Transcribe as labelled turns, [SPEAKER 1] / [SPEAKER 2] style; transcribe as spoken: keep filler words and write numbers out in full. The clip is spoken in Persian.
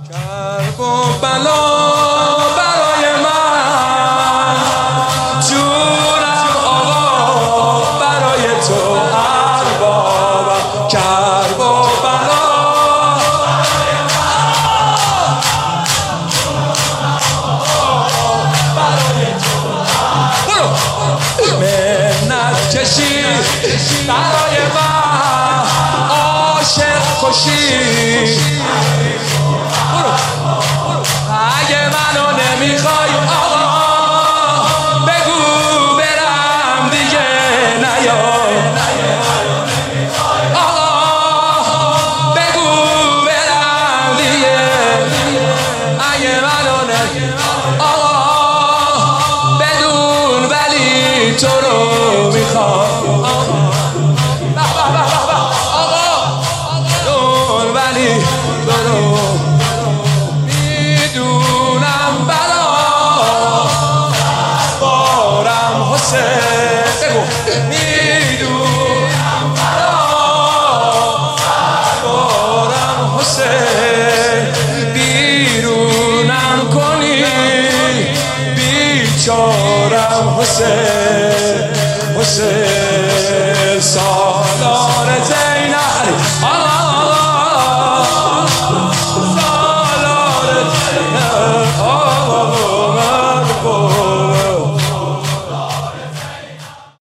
[SPEAKER 1] کرب و بلا برای من، جونم آقا برای تو اربابم. کرب و بلا برای من، برای تو برو منت کشی برای من، عاشق کشی اگه منو نمیخوای آقا بگو برم دیگه نیای. آقا بگو برم دیگه اگه منو نمیخوای آقا بدون ولی تو رو میخوام آقا بدون ولی تو رو میدونم برا بارم حسین، بیرونم کنی بیچارم حسین. حسین